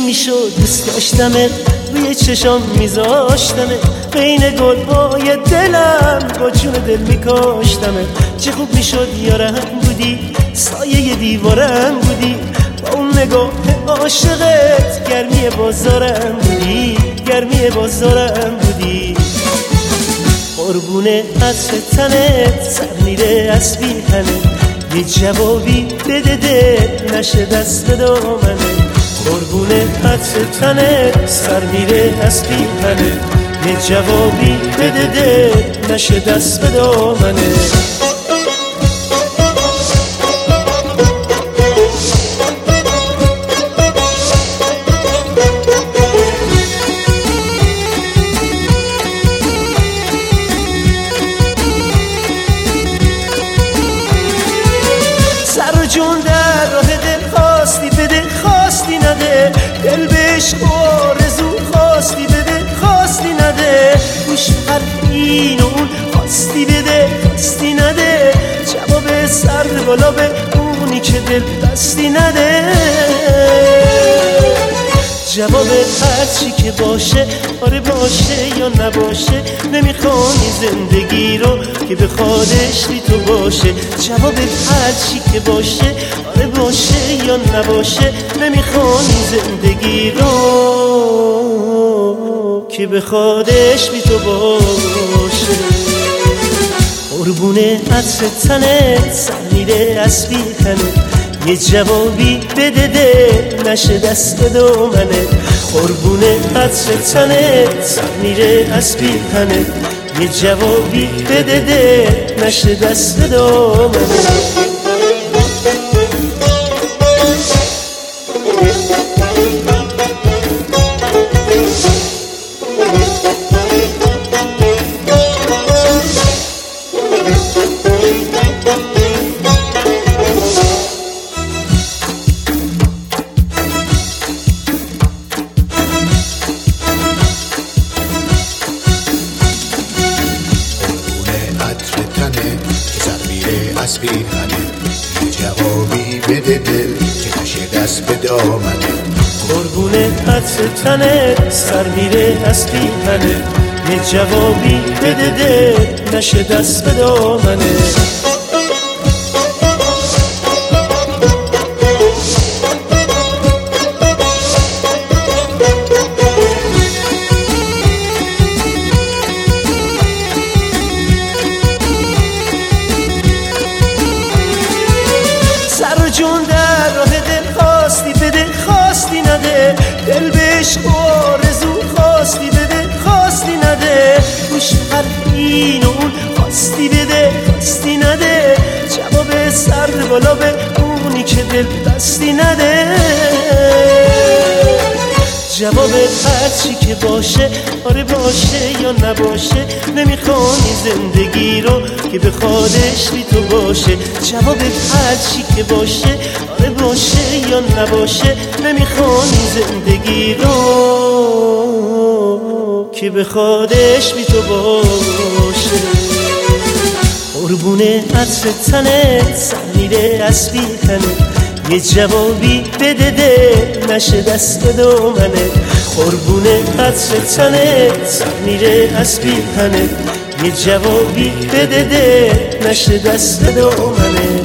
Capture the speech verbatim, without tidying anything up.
میشد دوست داشتمت، روی چشام میذاشتمت، بین گلهای دلم با جون دل میکاشتمت. چه خوب میشد یارم بودی، سایه دیوارم بودی، با اون نگاه عاشقت گرمی بازارم بودی، گرمی بازارم بودی. قربونه عطر تنت سر میره از بیهنت، یه جوابی بده دل نشه دست به دامنت. قربونه عطر تنت سر میره از بیهنت، یه جوابی بده دل نشه دست به دامنت. جون در راه دل خواستی بده، خواستی نده، دل بهش آرزو خواستی بده، خواستی نده. گوش حرف این و اون خواستی بده، خواستی نده، جواب سر بالا به اونی که دل بستی نده. جواب هر چی که باشه، آره باشه یا نباشه، نمیخوانی زندگی رو که بخوادش بی تو باشه. جواب هر چی که باشه، آره باشه یا نباشه، نمیخوانی زندگی رو که بخوادش بی تو باشه. قربونه عطر تنت سر میره از بیهنت، یه جوابی بده دل نشه دست به دامنت. قربونه عطر تنت سر میره از بیهنت، یه جوابی بده دل نشه دست به دامنت. از بیهنه، یه جوابی بده دل که نشه دست به دامنه. قربونه عطر تنت سر میره از بیهنه، یه جوابی بده دل نشه دست به دامنه. جون در راه دل خواستی بده، خواستی نده، دل بهش آرزو خواستی بده، خواستی نده. گوش حرف این و اون خواستی بده، خواستی نده، جواب سر بالا به اونی که دل بستی نده. جواب هر چی که باشه، آره باشه یا نباشه، نمیخوانی زندگی رو که بخوادش بی تو باشه. جواب هر چی که باشه، آره باشه یا نباشه، نمیخوانی زندگی رو که بخوادش بی تو باشه. قربونه عطر تنت سر میره از بیهنت، یه جوابی بده دل نشه دست به دامنت. قربونه عطر تنت سر میره از بیهنت، یه جوابی بده دل نشه دست به دامنت.